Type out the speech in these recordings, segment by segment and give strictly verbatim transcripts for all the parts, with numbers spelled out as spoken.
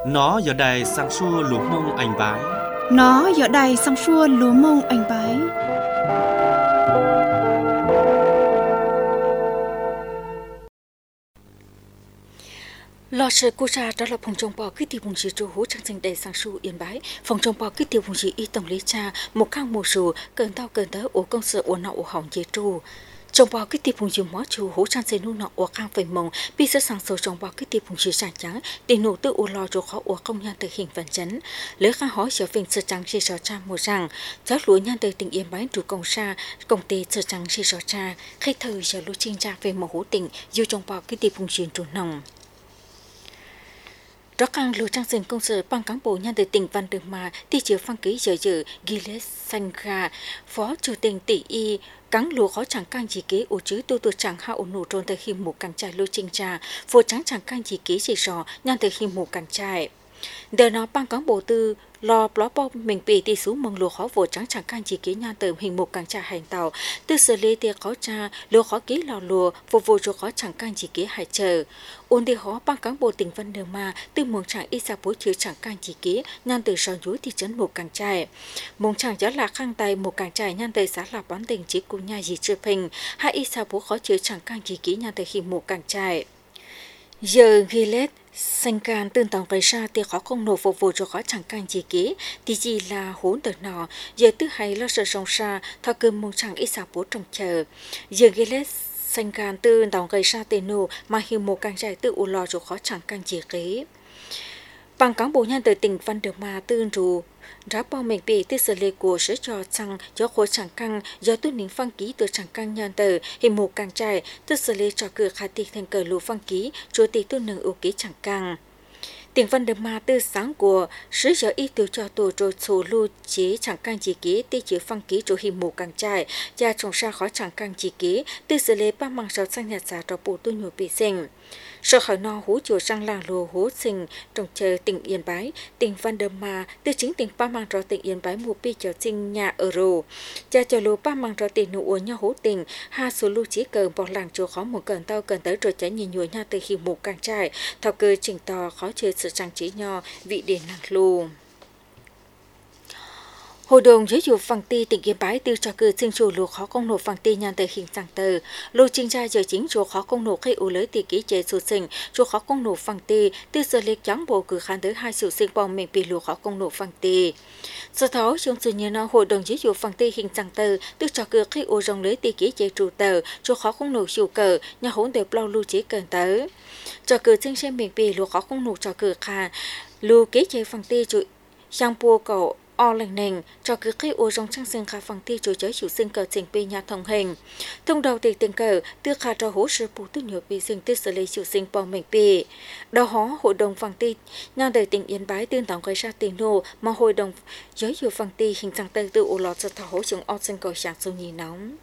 Nó giờ đài sang xua lúa mông anh bái. Nó giờ đài sang xua lúa mông anh bái. Lò sợi cô ra đó là phòng trồng bò cứ tiêu vùng gì trụ hú trang sinh đầy sang su yên bái phòng trồng bò cứ tiêu vùng gì y tổng lý cha một khang mùa sù cơn tao cơn tới ổ công sự ổ nọ ổ hỏng dễ trụ trồng bò cứ tiêu vùng gì mó trụ hú trang sinh nu nọ ổ khang phải mông bị sơ sang sầu trồng bò cứ tiêu vùng gì sàn trắng để nổ tự ổ lò trụ khó ổ công nhân từ hình vận chấn lấy khang hỏi sở phình sơ trắng chỉ sơ cha mùa rằng giáo lúa nhân từ tỉnh yên bái trụ công sa công ty sơ trắng chỉ sơ cha khi thời giờ lúa chiên ra về mỏ hú tỉnh yêu trồng bò cứ tiêu vùng gì trụ nòng rõ ràng lúa trang sinh công sở ban cán bộ nhân từ tỉnh Văn Đường mà ti chiếu phan ký giờ giờ Giles Sangha phó chủ tịch tỷ y cán lúa khó chẳng can chỉ kế ủ chứ tu tu chẳng hạ ủ nổ trôn từ khi một càng trại lúa chinh trà vô trắng chẳng can chỉ kế chỉ sò nhân từ khi một càng trại đời nó ban cán bộ tư lò bó bò mình bị tỷ số mong lúa khó vô trắng chẳng can chỉ kế nhân từ hình một càng trại hành tàu từ xử lý tiệc khó trà lúa khó ký lò lúa vô vô cho khó chẳng can chỉ kế hải chờ ôn đi khó ban cán bộ tỉnh Văn Đường mà từ mong chẳng ít sa bố chứa chẳng can chỉ kế nhân từ sòn dúi thị trấn một càng trại mong chẳng gió là khang tay một càng trại nhân từ xã là bán tỉnh chỉ cùng nhà gì chưa bình hai ít sa bố khó chứa chẳng can chỉ kế nhân từ khi một càng trại giờ ghi lết xanh can tương tòng gây ra thì khó không nổ phục vụ cho khó chẳng can gì kế thì chỉ là hỗn đợt nọ giờ thứ hai lo sợ sông xa thao cơm mong chẳng ít sa bố trồng chờ giờ ghi lết xanh can tương tòng gây ra tiền nổ mà hiểu một càng trại tự u lo cho khó chẳng can gì kế bằng cán bộ nhân từ tỉnh Văn Đường mà tương trụ ráp bao mình bị tư xử lý của sở cho chẳng cho khối chẳng căng do tu nín phăng ký từ chẳng căng nhân từ hình một càng trại tư xử lý cho cửa khả tịch thành cờ lũ phăng ký chủ tịch tu nâng ưu ký chẳng căng tỉnh Văn Đường mà từ sáng của sở giờ y tiêu cho tổ rồi số lưu chế chẳng căng chỉ ký tê chế phăng ký chủ hình một càng trại và trồng xa khó chẳng căng chỉ ký tư xử lý ba mang sầu sang nhật giả cho bộ tu nhiều bị sinh sở khởi no hú chùa sang làng lùa hú sinh trồng chờ tỉnh Yên Bái tỉnh Văn Đường mà từ chính tỉnh ba mang cho tỉnh Yên Bái mua pi chờ sinh nhà ở rồ cha chờ lúa ba mang cho tỉnh nụ uốn nhau hú tỉnh ha số lưu chí cờ bỏ làng chùa khó một cơn tao cần tới rồi trái nhìn nhùa nha từ khi một càng trại thao cơ chỉnh tò khó chơi sự trang trí nho vị để nàng lù Hội đồng giáo dục phẳng ti tỉnh Yên Bái tiêu cho cử sinh chủ lúa khó công nổ phẳng ti nhàn tới hình sang tờ lô trình ra giờ chính chủ khó công nổ khi ủ lấy tỷ ký chế số sinh chủ khó công nổ phẳng ti từ giờ lịch trắng bộ cử khán tới hai sự sinh bom mình bị lúa khó công nổ phẳng ti sau đó trong sự nhớ nó hội đồng giáo dục phẳng ti hình sang tờ tiêu cho cử khi ủ rong lấy tỷ ký chế chủ tờ chủ khó công nổ chủ cờ nhà hỗn đều bao lưu chế cần tới cho cử sinh xem mình bị lúa khó công nổ cho cử khá lưu ký chế phẳng ti chủ sang bùa cậu o lành nền cho cứ khi ô trong trang sinh khá phẳng thi chủ giới chủ sinh cờ trình bì nhà thông hình thông đầu tỷ tình cờ tư khá cho hỗ trợ bù tư nhiều bì sinh tư xử lý chủ sinh bỏ mình bì đầu hó hội đồng phẳng ti nhà đời tỉnh Yên Bái tương tổng gây ra tiền nô mà hội đồng giới chủ phẳng ti hình sang tư tự ô lọt cho thảo hỗ chúng o sinh cầu sáng sâu nhì nóng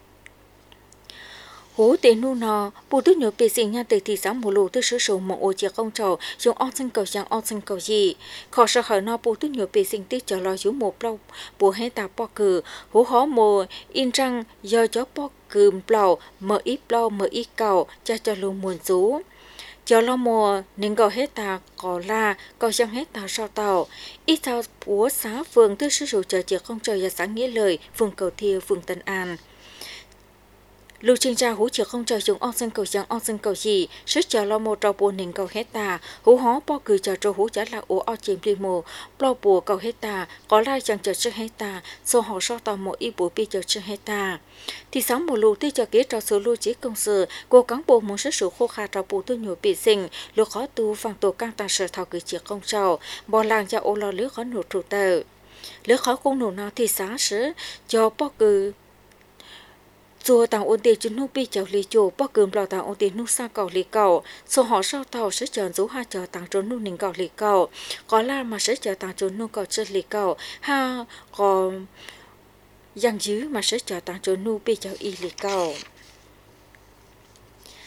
hú tiền nu nọ bù tư nhiều bì sinh nhà từ thị xã mù lù tư sử dụng một ô chia công trầu dùng o sinh cầu sáng o sinh cầu gì khó sợ khởi nọ bù tư nhiều bì sinh tiết cho lo dùng một lâu bù hết ta bỏ cử hú hó mồ in răng do chó bỏ cử lâu mở ít lâu mở ít cầu cho cho luôn muôn rú cho lo mùa nên gọi hết ta có la có chẳng hết ta sao tàu ít sao búa xá phường tư sử dụng chờ chia công trầu và sáng nghĩa lời phường cầu thiêu phường Tân An lưu trình ra hú chưa không chờ chúng on sinh cầu chẳng on sinh cầu gì sức chờ lo một trâu bùa nền cầu hết ta hú hó bao cử chờ trâu hú trả là ổ o chìm đi mồ lo bùa cầu hết ta có lai chẳng chờ sức hết ta số họ so tàu một ít bùa bi chờ sức hết ta thì sáng mùa lù tí chờ kế trò số lưu trí công sự cố cán bộ muốn sức số khô khá trò bùa tôi nhiều bị sinh lúc khó tu phang tổ căng tàn sở thảo cử chỉ công trầu bò làng cho ô lo lứa khó nổ trụ tờ lứa khó cũng nổ nào thì sáng sứ cho bao cử chùa tàu ôn tiền chúng nô bị chào lì chùa bao cơm lò tàu ôn tiền nô sang cầu lì cầu số họ sau tàu sẽ chọn dấu hai chờ tàu trốn nô nình cầu lì cầu có là mà sẽ chờ tàu trốn nô cầu chân lì cầu ha còn giang dứ mà sẽ chờ tàu trốn nô bị chào y lì cầu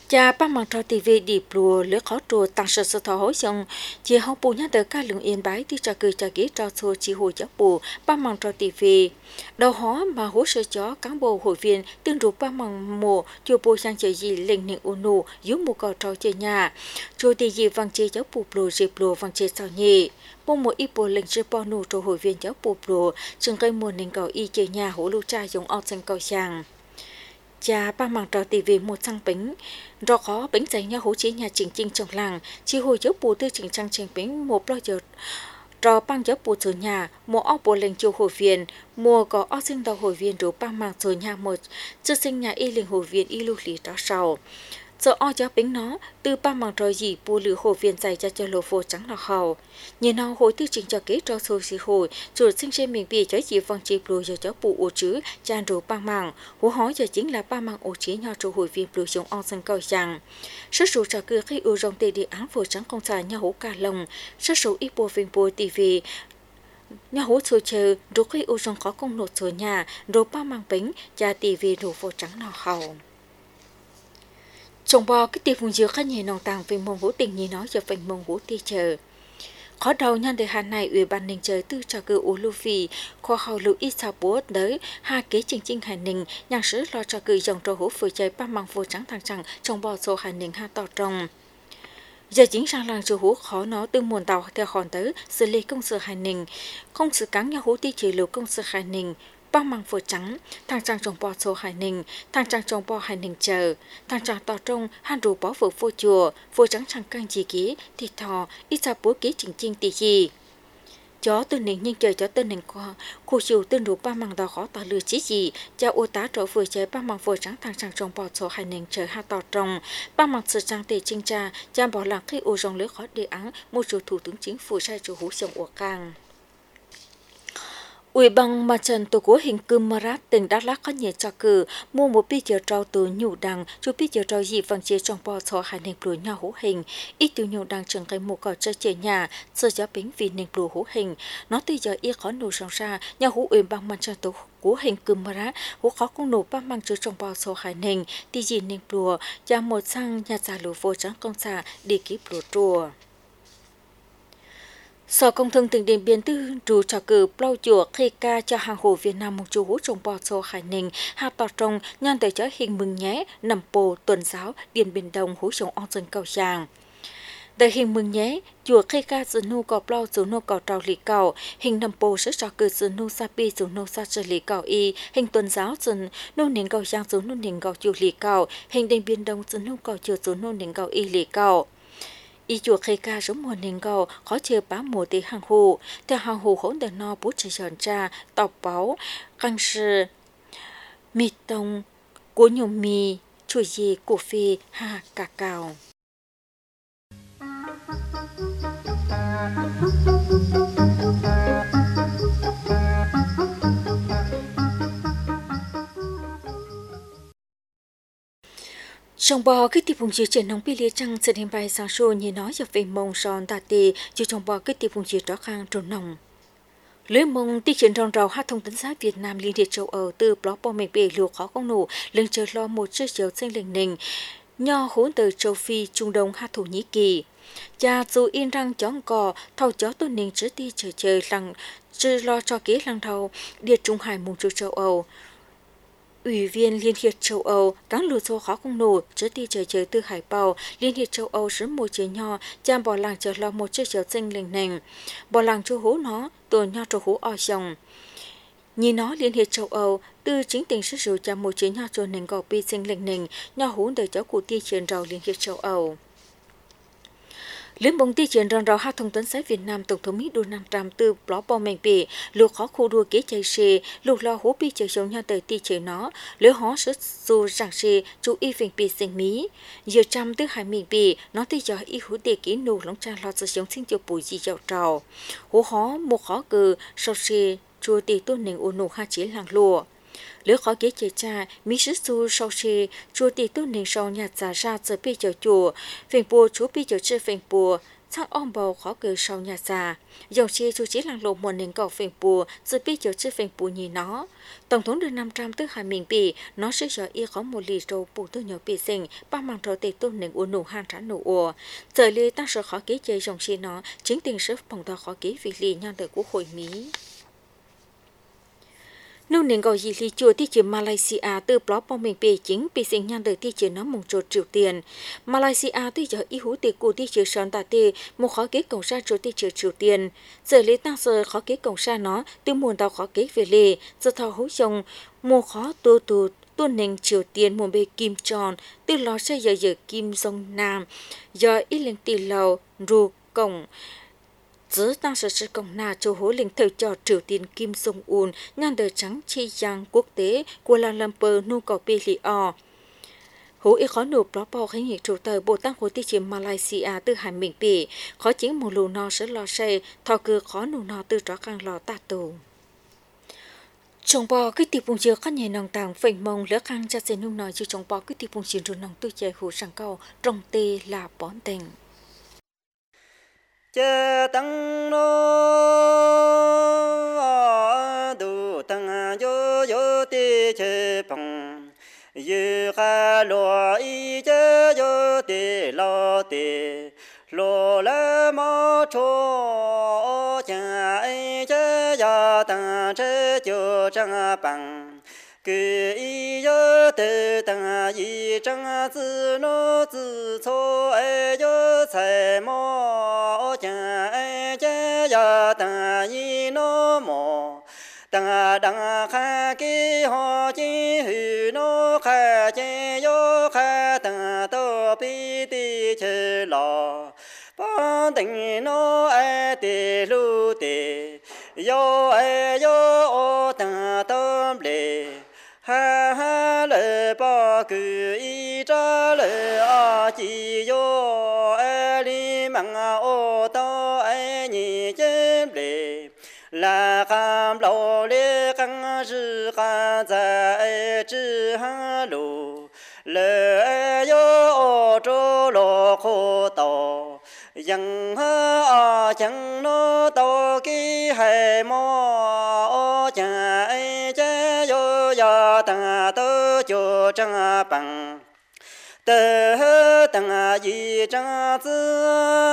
cha ba mang trò tivi đi plua lứa khó trùa tăng sự sự thọ hối xong chỉ học bù nhá tới các lượng yên bái thì cho cười cho ghé cho xua chỉ hồi giáo bù ba mang trò tivi đầu hó mà hỗ trợ cho cán bộ hội viên tương rụp ba mang mùa chùa bù sang chơi gì lên niệm unu dưới mùa cò trò chơi nhà chùa thì gì vang chơi giáo bù plua dịp plua vang chơi sao nhỉ mong một ít bộ lệnh chơi bao nụ cho hội viên giáo bù plua chừng cây mùa nên cầu y chơi nhà hỗ lưu cha giống ao xanh cầu sang cha ba mang trò tivi một sang bánh rõ khó bánh giấy nhau hỗ chế nhà chỉnh chinh trong làng chỉ hồi giáo bù tư chỉnh trang chỉnh bánh một lo giờ trò băng giáo bù từ nhà một áo bộ lệnh chiều hội viên mùa có áo sinh đầu hội viên đủ băng mang từ nhà một chưa sinh nhà y lệnh hội viên y lưu lý đó sau giờ áo giáo bánh nó từ ba mang trò gì bù lử hội viên dạy cho cho lô phô trắng là hậu nhìn nào hồi tư chỉnh cho kế trò sôi xì hồi rồi sinh trên mình bị trái gì văng chịp lùi giờ cháu bù ô chứ chan đủ ba mang hú hỏi giờ chính là ba mang ô chế nhau cho hội viên lùi giống áo sinh coi rằng số số trò cười khi ưu rong tê đi án phổ trắng công xài nhau hú cả lồng số số ít bộ phim bộ tivi nhà hỗ trợ chờ rồi khi ưu rong có công nộp số nhà rồi ba mang bánh cha tivi đủ phổ trắng nào hậu trồng bò cái tiệp vùng dừa khá nhẹ nòng tàng về mông hữu tình như nói giờ về mông hữu ti chờ khó đầu nhân đề hàn này ủy ban ninh trời tư cho cử u lưu phi khoa hậu lưu ít sao bố tới hai kế trình trình hải ninh nhạc sử lo cho cử dòng trò hữu phơi chơi ba mang vô trắng thằng chẳng trồng bò số hải ninh ha tỏ trồng giờ chính sang làng chủ hữu khó nó từ muôn tàu theo hòn tới xử lý công sự hải ninh không sự cắn nhau hữu ti chỉ lưu công sự hải ninh ba mang phở trắng thằng trang trồng bò số hải ninh thằng trang trồng bò hải ninh chờ thằng trang tỏ trông han rù bó phở vô chùa phở trắng trang căng chỉ ký thịt thò ít sao bố ký chỉnh chinh tỉ gì chó tên ninh nhưng trời chó tên ninh qua khu chiều tên rù ba mang đỏ khó tỏ lừa chí gì cha ô tá trở vừa chơi ba mang phở trắng thằng trang trồng bò số hải ninh chờ ha tỏ trông ba mang sự trang tỉ chinh cha cha bỏ lạc khi ô rong lứa khó đề án một chủ thủ tướng chính phủ sai chủ hữu sông ủa càng Ủy ban Mặt trận Tổ quốc Hình Cư Marat tỉnh Đắk Lắk có nhiệt cho cử mua một bí giờ trao từ nhủ đằng chú bí giờ trao gì bằng chia trong bò số hai nền bùa nhau hữu hình ít từ nhủ đằng trường cây một cỏ chơi chơi nhà sơ giáo bính vì nền bùa hữu hình nó từ giờ y khó nổ sòng ra nhau hữu Ủy ban Mặt trận Tổ quốc Hình Cư Marat hữu khó cũng nổ ba mang chứa trong bò số hai nền tí gì nền bùa và một sang nhà già lúa vô trắng công xà đi kíp bùa trùa Sở Công Thương tỉnh Điện Biên Tư rủ cho cử plau chùa khi ca cho hàng hồ Việt Nam một chú hú trồng bò sô hải ninh hạ tỏ trồng nhân tới cho hình mừng nhé nằm bồ tuần giáo Điện Biên Đông hú trồng on dân cầu tràng. Tại hình mừng nhé chùa khi ca dự nu có plau dự nu có trào lý cầu hình nằm bồ sẽ cho cử dự nu sa pi dự nu sa trợ lý cầu y hình tuần giáo dự nu nền cầu tràng dự nu nền cầu chùa lý cầu hình Điện Biên Đông dự nu cầu chùa dự nu nền cầu y lý cầu y chùa khai ca giống mùa nền cầu khó chơi bá mùa tí hàng hồ theo hàng hồ hỗn đợt no bút chỉ giòn trà tọc báo căng sư mì tông của nhôm mì chuối gì củ phi ha cà cào trong bò cái tiệp vùng chia trên nông pi lia trăng sẽ đem bài sáng sủa như nói về mông son tà tì chứ trong bò cái tiệp vùng chia đó khang trồn nồng lưới mông ti chiến rong rau hát thông tấn xã Việt Nam liên hiệp châu Âu từ blog bò mình bể luộc khó công nổ lần chờ lo một chiếc chiếu xanh lình nình nho hỗn từ châu Phi Trung Đông hát Thổ Nhĩ Kỳ cha dù in răng chó cò thâu chó tôi ninh trước ti chờ chờ lằng chưa lo cho kế lằng thâu điệt Trung Hải mông châu châu Âu Ủy viên Liên hiệp châu Âu cán lùa số khó không nổ trước ti trời trời từ Hải Bào Liên hiệp châu Âu sớm một chế nho cham bỏ làng chờ lo một chiếc chiếu xanh lình nình bỏ làng châu hú nó tổ nho châu hú o chồng nhìn nó Liên hiệp châu Âu từ chính tình sức rượu cham một chế nho châu nình gò pi xanh lình nình nho hú đời cháu cụ ti truyền rau Liên hiệp châu Âu Liên bóng ti chiến rong rau hát thông tấn xã Việt Nam Tổng thống Mỹ Donald Trump từ blog bò mình bị lục khó khu đua kế chạy xe lục lo hố bị chạy sống nhau tới ti chơi nó lỡ hó sức dù rằng xe chú ý phình bị sinh Mỹ giờ Trump từ hai mình bị nó tới giờ ý hữu đề kỹ nụ lóng trang lo sự sống sinh cho bùi gì giàu trào hố hó một khó cử sau xe chua tì tôn nền ổ nụ hai chế làng lùa lỡ khó kế chế cha Mỹ sức dù sau xe chua tì tôn nền sau nhà giả ra giờ bị chờ chùa phình bùa chú bị chờ chơi phình bùa sang om bầu khó cử sau nhà già dầu chi chú chí làng lộ một nền cầu phèn bùa dự biết cho chiếc phèn bùa nhì nó tổng thống được năm trăm tức hai mình bị nó sẽ cho y có một lì trâu bù tư nhỏ bị sinh ba mang trâu tê tôn nền uốn nổ hàng trả nổ ùa giờ lì ta sợ khó ký chơi dòng chi nó chính tiền sức phòng to khó ký vì lì nhan đời quốc hội Mỹ nông nền gọi gì li chùa thị trường Malaysia từ blog bom mình bề chính bị sinh nhan đời thị trường nó mùng trột Triều Tiên Malaysia từ giờ ý hú từ cụ thị trường sơn tạ tê một khó kế cổng ra trột thị trường Triều Tiên giờ lấy tăng giờ khó kế cổng ra nó từ muôn tàu khó kế về lề giờ thao hú chồng một khó tu tu tuân nền Triều Tiên một bề kim tròn từ lò xe giờ giờ kim sông Nam giờ ít lên tì lầu ru cổng giữa tăng sở sự công na châu hố linh thời cho Triều Tiên Kim Jong Un nhan đời trắng chi giang quốc tế của Kuala Lumpur nô cầu bê lì o hố ý khó nộp đó bao khánh nghị chủ tờ bộ tăng hồ thị trường Malaysia từ hải mình bỉ khó chính một lù no sẽ lo xe thọ cư khó nụ no từ đó càng lò tạ tù trong bò cái tiệp bùng chứa các nhà nòng tàng phình mông lỡ khang cha xe nung nói chứ trong bò cái tiệp bùng chứa rồi nòng tư chạy hồ sang cao trong tê là bón tình chớ tăng nô đủ tăng yo yo tê chê bằng yu ha lo y chớ yo tê lo tê lo la ma cho cha ai chớ ya tăng chớ cho trang bằng cứ y yo tê tăng y trang zi no zi cho ai yo sai mo cha ai cha ya ta yi no mo ta đăng kha ki ho chi hư no kha che yo kha ta to pi ti che lo ban tình no ai ti lu ti yo ai yo o ta tâm lệ ha ha lệ ba cứ y tra lệ a chi yo ai li mang o to ai nhị chém lệ là cam lâu lệ căng sư ca za ai chữ ha lu lệ ai yo o trô lo khô tàu yang ha a chẳng nó tàu ki hay mo cha ai cha yo ya ta tơ cho trang bằng tơ tăng yi trang tư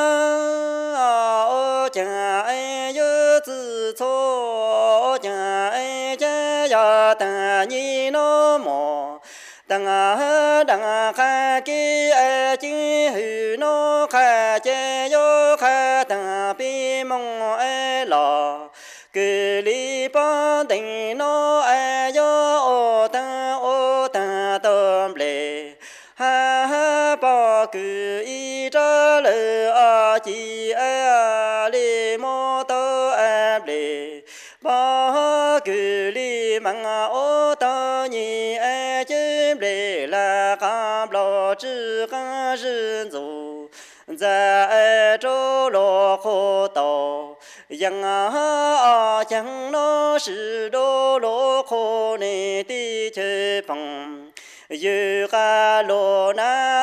o cha ai yo tư cho cha ai cha ya ta ni no mo tăng đăng kha ki ai chi hư no kha che yo kha ta pi mong ai lo cứ li ba tình no ai yo o ta o ta tâm lệ ha ha ba cứ y tra lệ a chi a li mo to a lệ ba cứ li mang o ta ni ai chém lệ là cam lo chữ ca dân dù za ai trô lo khô tàu yang a chẳng nó sự đô lô khô nê ti chê bằng yu ca lô na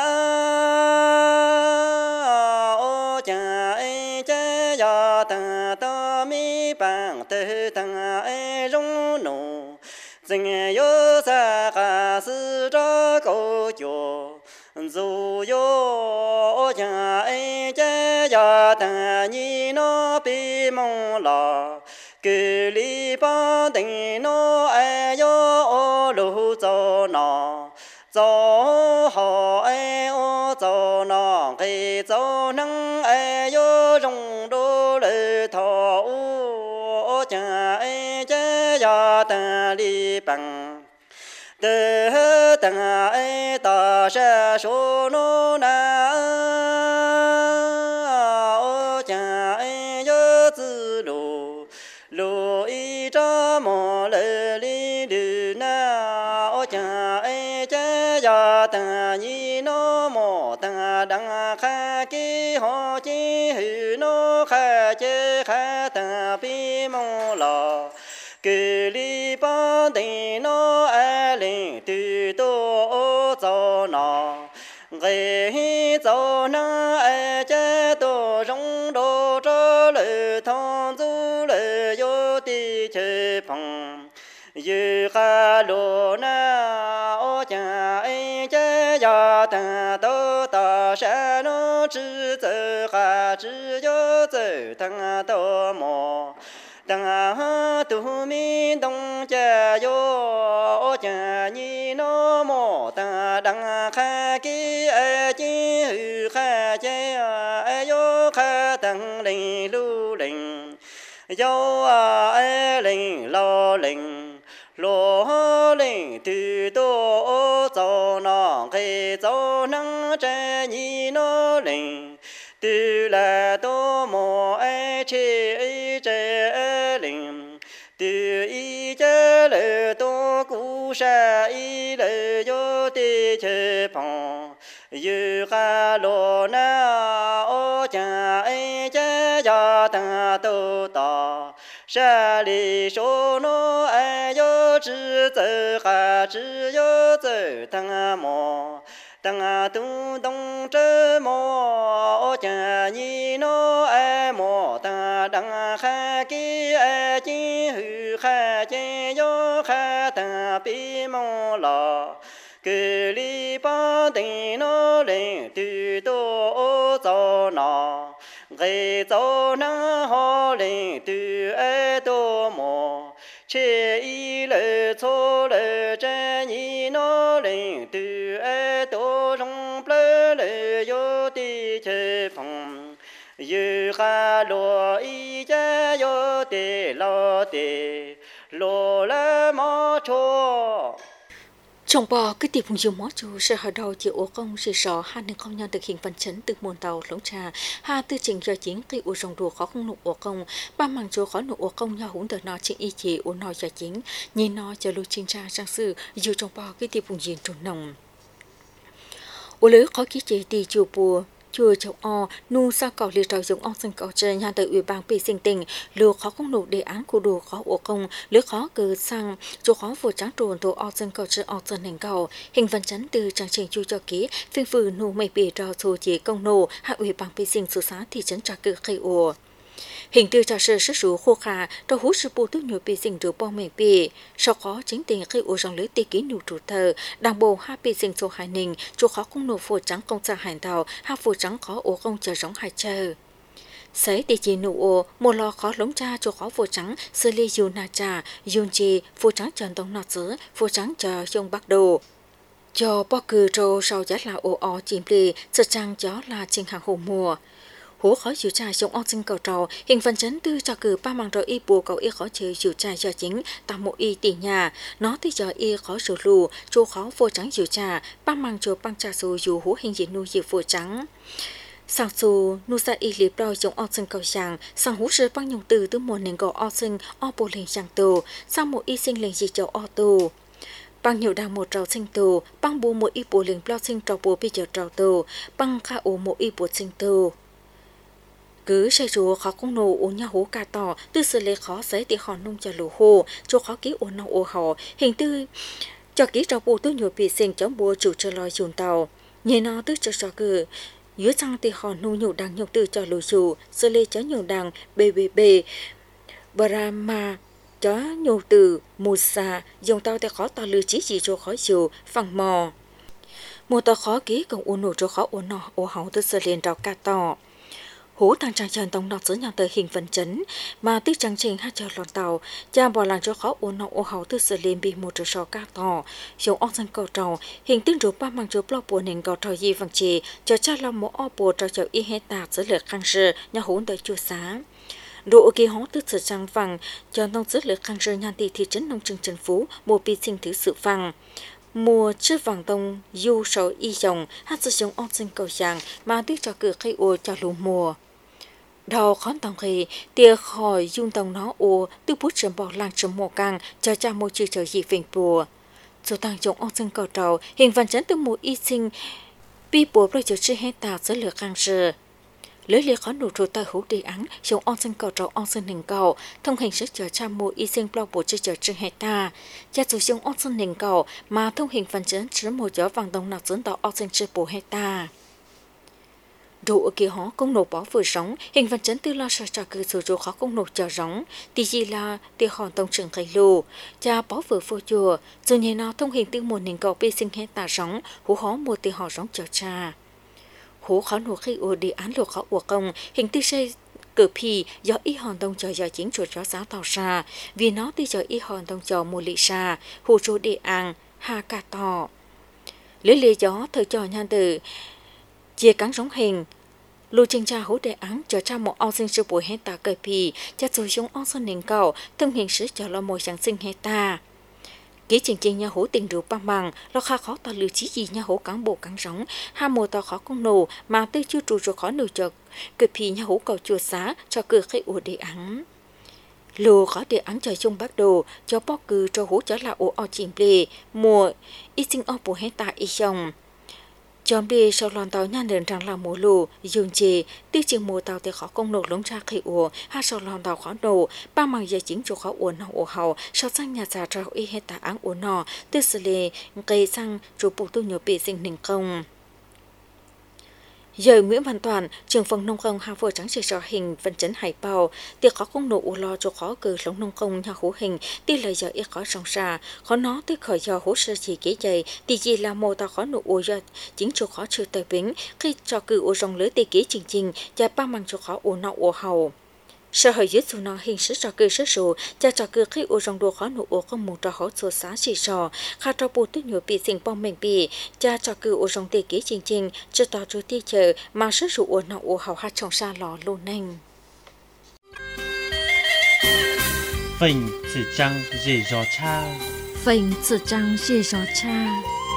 o cha ai cha ya ta ta mi bằng tê tăng ai rong nô dình yo sa ca sư tra câu chùa dù yo cha ai cha ya ta ni no bi mong la cứ li ba tình no ai yo o lu zo na zo ho ai o zo na cái zo năng ai yo rong đô lệ thọ o cha ai cha ya ta li bằng tê tăng ai ta sẽ số nó na o cha ai yo tư lu lu y tra mo lệ li du na o cha ai cha ya ta ni no mo ta đăng kha ki ho chi hư no kha che kha ta pi mo lo cứ li ba tình nó ai linh từ tô cho nó gây cho nó ai che tô rong lô na ô cha ai cha ya ta tô ta sa nó chữ tự ha chữ yo tự thăng tô mô đăng ha tu mi đông cha yo ô cha ni nó mô ta đăng kha ki a chi hư kha cha a yo kha tăng linh lu linh yo a linh lo linh lô linh từ tô châu nó khi châu nắng trái nhị nó linh từ là tô mồ ai chế ai chế linh từ y chế lệ tô cú sa y lệ yo tê chế phong yu kha lô na ô cha ai chế ya ta tô ta sa li số nó ai yo chữ tự ha chữ yo tự thăng mô tăng tu đông chớ mô ô cha nhi nó ai mô ta đăng kha ki ai chi hư kha chế yo kha ta pi mô lò cứ li ba tình nó lên từ tô ô châu nọ gây châu nắng ho lên từ ai tô mô chế y lệ số lệ chế nhị nó lên từ ai tô trong plê lệ yo ti chế phong yu kha lô y chế yo ti lo ti lô la mô chô Trong bò cái tiệp vùng dùng mó chú sẽ hỏi đầu chịu ổ công sẽ sọ hai nâng không nhân thực hiện phần chấn từ môn tàu lống trà hai tư trình cho chiến khi ổ rồng đùa khó không nụ ổ công ba màng chú khó nụ ổ công nhau hỗn tờ nó trên y chỉ ổ nòi cho chiến nhìn nó cho lưu trình tra trang sư dù trong bò cái tiệp vùng diện trồn nồng ổ lưới khó ký chế đi chùa bùa chùa châu o nu sa cầu liệt trò dùng ông sinh cầu chơi nhà từ ủy ban bị sinh tình lừa khó không nộp đề án của đồ khó ổ công lứa khó cử sang chỗ khó vừa trắng trồn tổ ông sinh cầu chơi ông sinh hành cầu hình văn chấn từ trang trình chu cho ký phiên phừ nu mày bị trò số chỉ công nô hạ ủy ban bị sinh số xá thị trấn trà cử khai ổ hình từ trà sơ sức số khô khả trò hút sự bù tức nhiều bị sinh được bao mày bị sau khó chính tình khi ổ rong lưới tê ký nụ trụ thờ đảng bộ hai bị sinh số hải ninh chỗ khó không nộp phổ trắng công xã hải tàu hai phổ trắng khó ổ công chờ giống hải chờ sấy tê chỉ nụ ổ một lò khó lống cha chỗ khó phổ trắng sơ ly dù na trà yun chi phổ trắng trần đông nọ sứ phổ trắng chờ yong bắc đồ cho bao cử trâu sau giá là ổ ó chìm lì sợ trang chó là trình hàng hồ mùa hú khó chịu trai trong ông sinh cầu trầu hình phần chấn tư cho cử ba màng rồi y bùa cầu y khó chơi chịu trai cho chính tạo một y tỷ nhà nó thì cho y khó sửa lù chỗ khó vô trắng chịu trà ba màng chỗ băng trà xù dù hú hình diện nuôi dịu vô trắng sang xù nu sa y liệp đôi trong ông sinh cầu sàng sang hú sư băng nhung từ từ một nền cầu ông sinh o bồ lên sàng tù sang một y sinh lên gì cho o tù băng nhiều đang một trào sinh tù băng bù một y bùa lên bao sinh trào bùa bây giờ trào tù băng kha ủ một y bùa sinh tù cứ say rùa khó không nổ uống nhau hú cà tỏ tư sự lệ khó giấy thì họ nông cho lũ hồ cho khó ký uống nông ô họ hình tư cho ký trò bù tư nhiều bị sinh chống bùa chủ cho lòi chuồn tàu nhìn nó tư cho cho cử dưới sang thì họ nông nhiều đằng nhiều tư cho lũ chủ sự lệ cho nhiều đằng bbb brahma cho nhiều từ musa dùng tàu thì khó tàu lư chỉ chỉ cho khó chịu phẳng mò một tàu khó ký còn uống nổ cho khó uống nọ ô hậu tư sự liền trào cà tỏ hú thằng trang trần tông đọc giữa nhà tờ hình phần chấn mà tích trang trình hai chờ lọt tàu cha bỏ làng cho khó uốn nọ ô hậu từ sự liền bị một trở sò cao tỏ dùng ong dân cầu trầu hình tương rùa ba mang rùa blo bùa nền cầu trầu gì vàng chì cho cha lòng một o bùa trầu chầu y hết tạt giữa lửa khang sư nhà hú tới chùa xá độ kỳ hóng từ sự trang vàng cho nông giữa lửa khang sư nhà tỷ thị trấn nông trường trần phú một bị sinh thứ sự vàng mùa trước vàng tông du sầu y dòng hát sử dụng ong dân cầu sàng mà tích cho cửa cây ô cho lũ mùa đầu khón tòng khi tia khỏi dung tông nó ô từ bút chấm bỏ làng chấm mồ càng cho cha môi chữ trời gì phình bùa số tăng trọng ông sinh cầu trầu hình văn chấn từ một y sinh bi bùa rồi cho chữ hết tạo giữa lửa càng sư lưới liệt khó đủ rồi tay hữu đi án trong ông sinh cầu trầu ông sinh hình cầu thông hình sức cho cha môi y sinh bao bùa chữ trời chữ hết ta cha chủ trong ông sinh hình cầu mà thông hình văn chấn chữ một gió vàng đồng nạc dẫn tạo ông sinh chữ bùa hết ta Đủ ở kia họ công nổ bỏ vừa sống, hình văn chấn tư lo sợ trả cư số chỗ khó công nổ chờ rống, tí gì là tí hòn tông trường khai lù, cha bỏ vừa vô chùa, dù nhé nó thông hình tư một nền cầu bê sinh hết tà rống, hú hó một tí họ rống chờ cha. Hú khó nổ khi ủa đi án lục khó ủa công, hình tư xây cử phì do y hòn tông chờ do chính chuột gió giáo tàu ra, vì nó tí cho y hòn tông chờ mùa lị ra, hú rô đi ăn, hà cà tỏ. Lý lý gió thời trò nhan tử, chia cắn rống hình, lưu trình tra hỗ đề án cho cha một ông sinh sư bùi hết ta cởi phì, cha dù xuống ông sinh nền cầu, thông hình sứ cho lo mồi sáng sinh hết ta. Ký trình trình nhà hỗ tình rượu bằng bằng, lo khá khó ta lưu chí gì nhà hỗ cán bộ cắn rống, hai mùa ta khó công nổ, mà tư chưa trù rồi khó nửa chật, cởi phì nhà hỗ cầu chùa xá, cho cử khai ủa đề án. Lù khó đề án trời chung bắt đầu, cho bó cử cho hỗ trở là ổ ọ chìm lề, mùa, y sinh ọ bùi hết ta y chồng. Chọn bì sau lòn tàu nhan đến rằng là mùa lù, dùng chì, tiếc chừng mùa tàu thì khó công nổ lống ra khi ủa, hai sau lòn tàu khó nổ, ba bằng giờ chính chủ khó ủa nọ ủa hầu, sau sang nhà già trao y hết tả áng ủa nọ, tư xử lì, gây sang, rồi bộ tu nhiều bì sinh nình công. Giờ Nguyễn Văn Toàn, trưởng phòng nông công Hà Phổ Trắng chỉ cho hình vận chấn hải bào, tiệc khó công nổ ủa lo cho khó cử lống nông công nhà hữu hình, tí lời giờ ít khó song ra, khó nó tới khởi giờ hỗ sơ chỉ kế dày, tí gì là mô ta khó nổ ủa do chính chủ khó trừ tài bính, khi cho cử ủa rong lưới tê kế trình trình, và ba bằng cho khó ủa nọ ủa hầu. Sở hơi dứt dù nó hình sức cho cư sức số, cha cho cư khi ổ rong đồ khó nụ ổ không mù cho khó số xá chỉ sò, khá cho bù tuyết nhổ bị sinh bong mình bì, cha cho cư ổ rong tê kế trình trình, cho tỏ chú tê chờ, mà sức rủ ổ nọ ổ hào hát trong xa lò lô nênh. Phình chỉ trăng dễ gió cha. Phình chỉ trăng dễ gió cha.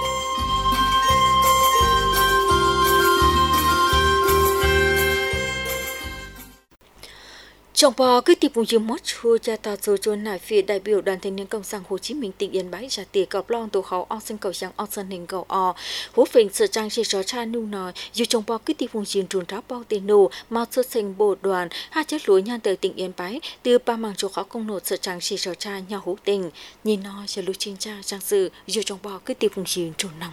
Trong bò cứ tìm vùng dương mót chua cha ta dù chua nải phía đại biểu đoàn thanh niên cộng sản Hồ Chí Minh tỉnh Yên Bái ra tiệc cọp long tổ khẩu ong sinh cầu giang ong sinh hình cầu o hú phình sự trang chỉ cho cha nu nói dù trong bò cứ tìm vùng dương trùn tráo bao tiền nô mà xuất sinh bộ đoàn hai chất lúa nhan tới tỉnh Yên Bái từ ba mảng chỗ khó công nộp sự trang chỉ cho cha nhà hú tình nhìn nó cho lưu chính cha trang sự dù trong bò cứ tìm vùng dương trùn nòng.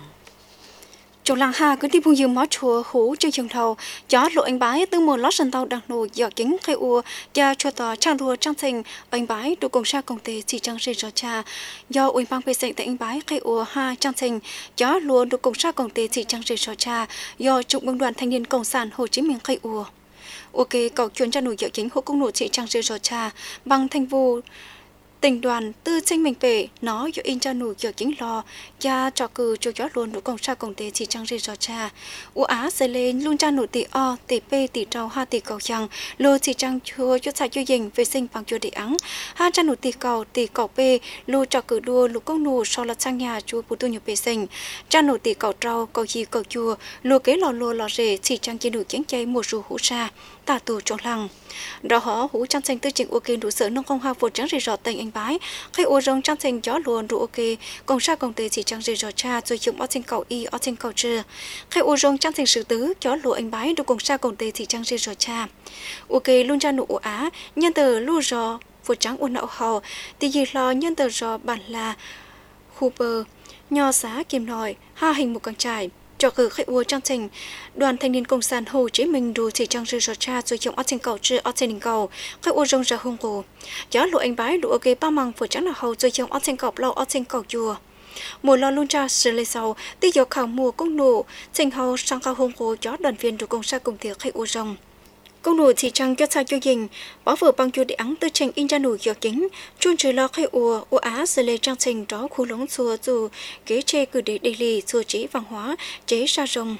Trong làng Hà cứ đi vùng dương mót chùa hú trên trường thầu, gió lộ anh bái từ một lót sân tàu đặc nổ giọt kính khai ua, cha chùa tòa trang đua trang thành anh bái đủ cùng sa công tế chỉ trang rì gió cha, do ủy ban quy định tại anh bái khai ua ha trang thành gió lúa đủ cùng sa công tế chỉ trang rì gió cha, do trung ương đoàn thanh niên cộng sản Hồ Chí Minh khai ua. Ok, cậu chuyên cha nổi giọt kính hú công nổ chỉ trang rì gió cha bằng thành vụ tỉnh đoàn tư tranh mình về nó do in cha nụ giờ chính lo cha trò cử cho gió luôn đủ công sa công tế chỉ trang rì gió cha u á sẽ lên luôn cha nụ tỷ o tỷ p tỷ trâu ha tỷ cầu chẳng lô chỉ trang chua cho sạch cho dình vệ sinh bằng chua địa ắng ha cha nụ tỷ cầu tỷ cầu p lô trò cử đua lũ công nụ sau là sang nhà chua bù tu nhiều vệ sinh cha nụ tỷ cầu trâu cầu gì cầu chua lô kế lò lô lò rể chỉ trang chỉ nụ chén chay mùa ru hũ sa tà tù trong lăng đó họ hú trang thành tư trình ok đủ sở nông công hoa phổ trắng rì rọt tình anh bái khi ô rong trang thành gió luôn đủ ok công sa công tế chỉ trang rì rọt cha rồi dùng ở trên cầu y ở trên cầu trưa khi ô rong trang thành sử tứ gió lụa anh bái đủ công sa công tế chỉ trang rì rọt cha ok luôn cha nụ á nhân từ lu rò phổ trắng u nậu hầu thì gì lo nhân từ rò bản là khu bờ nho xá kim nội ha hình một càng trải cho cử khách ua trang trình đoàn thanh niên cộng sản Hồ Chí Minh đủ chỉ trang rì rọt cha rồi dùng ở trên cầu trưa ở trên đỉnh cầu khách ua rong ra hung cổ gió lụa anh bái đủ ok ba măng phổ trắng là hầu rồi dùng ở trên cầu lâu ở trên cầu chùa mùa lo luôn cha xử lý sau tí dọc khảo mùa công nổ trình hầu sang cao hung cổ gió đoàn viên đủ công sa cùng thiệt khách ua rong công nổ chỉ trang cho sao cho dình bảo vừa bằng chua để ắng tư trình in ra nụ giọt kính chuyên chơi lo khai ua ua á xử lý trang trình đó khu lống xua dù kế chê cử để đề lì xua chế văn hóa chế sa rồng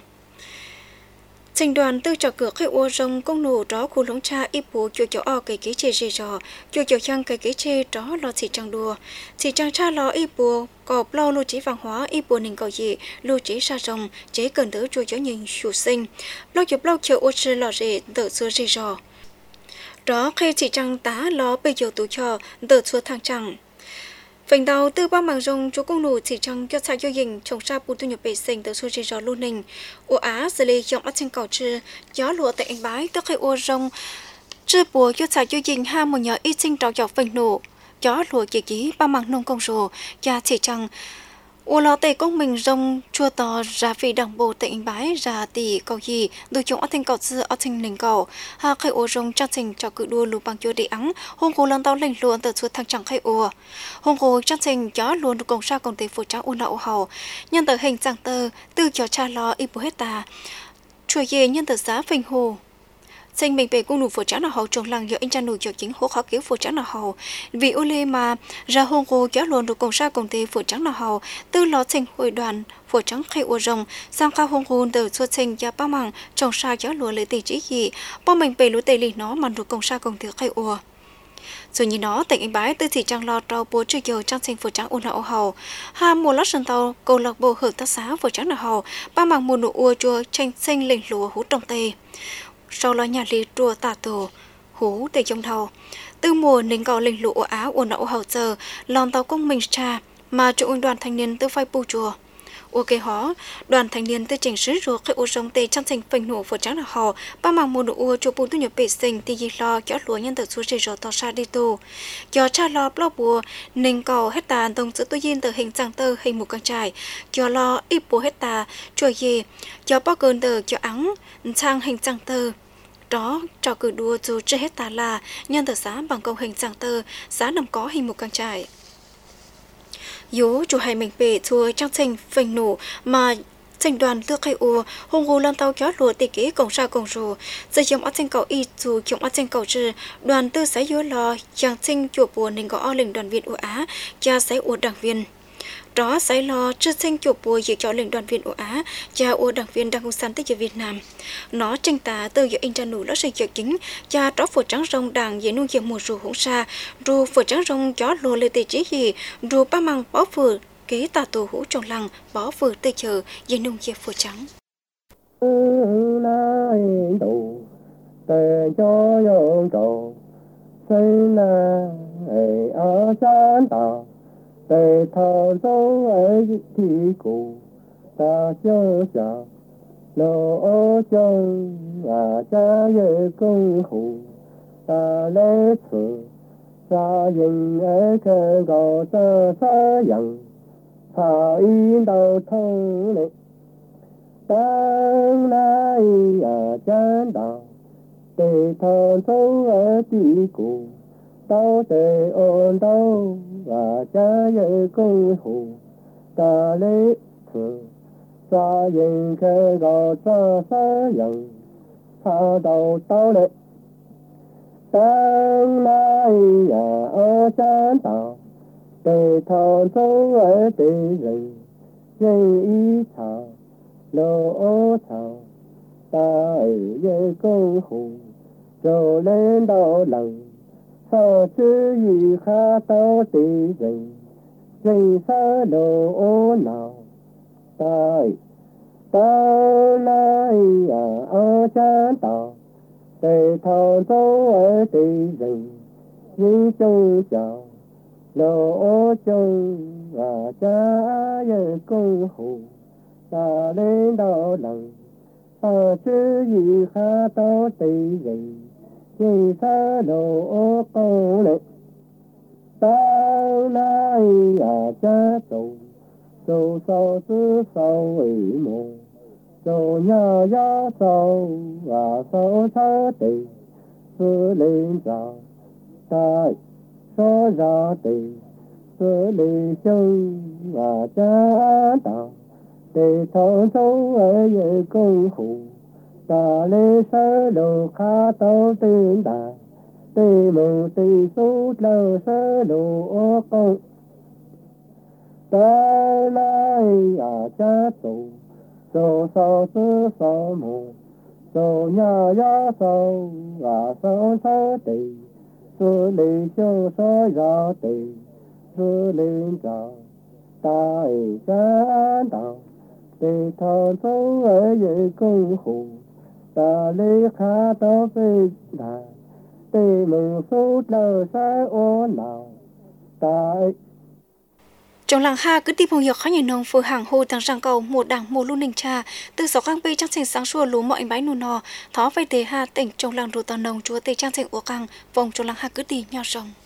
trình đoàn tư trò cửa khai ua rồng công nổ đó khu lống cha ít bố cho cho o cái kế chê rì rò cho cho chăng cái kế chê đó lo chỉ trang đùa chỉ trang cha lo ít bố cọp lo lưu trí văn hóa ít bố nền cầu gì lưu trí sa rồng chế cần đỡ cho cho nhìn chủ sinh lo chụp lo chờ ô sư lò rì đỡ xua rì rò đó khi chỉ trang tá lo bây giờ tụ cho đỡ xua thang chẳng phần đầu tư ba mảng rồng chú công nụ chỉ trang cho sai cho dình trồng sa bù tu nhập vệ sinh từ xua rì rò luôn nình ô á xử lý trong ở trên cầu trưa gió lụa tại anh bái tức khi ô rồng chưa bùa cho sai cho dình ha một nhỏ ít sinh trào dọc phần nụ gió lụa chỉ chỉ ba mảng nông công rồ cha chỉ trang u lo tệ công mình rong chua tò ra vì đảng bộ tỉnh bái ra tỷ cầu gì đối chung ở thành cầu sư ở thành linh cầu ha khai ô rong trang trình cho cự đua lù bằng chua địa ắng hông cô lần tàu lên luôn từ suốt thằng chẳng khai ô hông cô trang trình gió luôn được công sa công ty phụ trách u nậu hậu nhân tờ hình dạng tờ từ cho cha lo y bù hết ta chùa về nhân tờ giá phình hồ sinh mình về cung nụ phụ trách là hậu trồng làng giờ anh cha nụ cho chính hỗ khó cứu phụ trách là hậu vì ô lê mà ra hông cô kéo luôn được công sa công ty phụ trách là hậu từ lọ sinh hội đoàn phụ trách khai ô rồng sang cao hông cô từ xuất sinh cho ba mằng trồng sa kéo luôn lấy tỷ chỉ gì bao mình về lúa tây lì nó mà được công sa công ty khai ô rồi như nó tỉnh anh bái tư thị trang lo trao bố chưa giờ trang sinh phụ trách ôn hậu hậu ha mùa lót sân tàu câu lạc bộ hưởng tác xá phụ trách là hậu ba mằng mùa nụ ua chua tranh sinh lệnh lúa hú trồng tây sau đó nhà lý trùa tà tổ hú để trong thầu từ mùa nên có lệnh lụa áo ổn nậu hậu giờ lòn tàu công mình trà mà trụ đoàn thanh niên từ phai pu chùa ok hó đoàn thanh niên từ chỉnh sứ ruột khi ô sông tê trong thành phình nổ phổ trắng là họ ba màng mùa nụ chùa pu tu nhập bể sinh thì gì lo cho lúa nhân từ suối rồi tàu xa đi tu cho cha lo blo bùa nên cầu hết tàn tông giữa tôi yên từ hình dạng tơ hình một con trai cho lo ít bùa hết tà chùa gì cho bao cơn từ cho ắng sang hình dạng tơ đó trò cử đua dù chưa hết tà là nhân từ giá bằng công hình dạng tơ giá nằm có hình một con trai yếu chủ hay mình về thua trang trình phình nổ mà thành đoàn lược khai ua hùng hồ lan tàu kéo lúa tỉ kế cổng ra cổng rù giờ giống ở trên cầu y dù giống ở trên cầu trừ đoàn tư sái yếu lo trang trình chùa bùa nên có o lệnh đoàn viên ua á cha sái ua đảng viên đó sái lo chưa sinh chùa bùa dự cho lệnh đoàn viên ua á cha ua đảng viên đang hung săn tới Việt Nam nó tranh tá từ giờ in ra nụ nó xây dựng chính cha đó phổ trắng rong đảng dễ nuôi dưỡng mùa rù hỗn sa rù phổ trắng rong chó lúa lê tê chỉ gì rù ba măng bó phở kế tà tổ hũ trong lăng bó phở tê chờ dễ nuôi dưỡng phổ trắng tề cho yon cầu xây là ở山岛tề thọ dấu ở thị cụ ta cho chào lỗ chân à cha ye công hủ ta lễ sự ta yên ở cái gò ta sa yang ta yên đầu thông lệ tăng lai à chân đạo tề thọ dấu ở thị cụ tao tề ôn tao à cha ye công hủ ta lễ sự ta yên cái gò ta sa yang ta đầu tao lệ tăng lai à ở chân đạo tề thọ dấu ở tề rừng dây ý thảo lỗ thảo ta ye công hủ rồi lên đầu lần sao chứ gì khá tao tề rừng dây xa lỗ nào ta ta lai à ở chân đạo tề thọ dấu ở tề rừng như châu chào lỗ châu à cha ye công hủ ta lên đó lần sao chứ gì khá tao tề rừng dây xa lỗ câu lệ ta lai à cha châu châu sao chứ sao ấy mồ châu nhà ya sao à sao cha tề sư lên ra ta so ra tề sư lên chân à cha ta tề thọ dấu ở ye công hủ ta lê sơ đồ khá tao tên đà tề mù tề số lơ sơ đồ công ta lai à cha tổ so sao sư sao mù so nhà ya sao à sao sa tề sư lên châu so ra tề sư lên ra ta ấy cha đạo tề thọ dấu ở ye công hủ ta lê khá tao về đà tề mù số lơ sa ô nào ta trong làng ha cứ tìm hiểu khó nhìn nông phơi hàng hồ tăng sang cầu một đảng một luôn ninh trà từ sáu căng bê trang trình sáng sủa lúa mọi bãi nụ nò thó vay đề ha tỉnh trong làng đồ tàu nông chúa tề trang trình của căng vòng trong làng ha cứ đi nhau rồng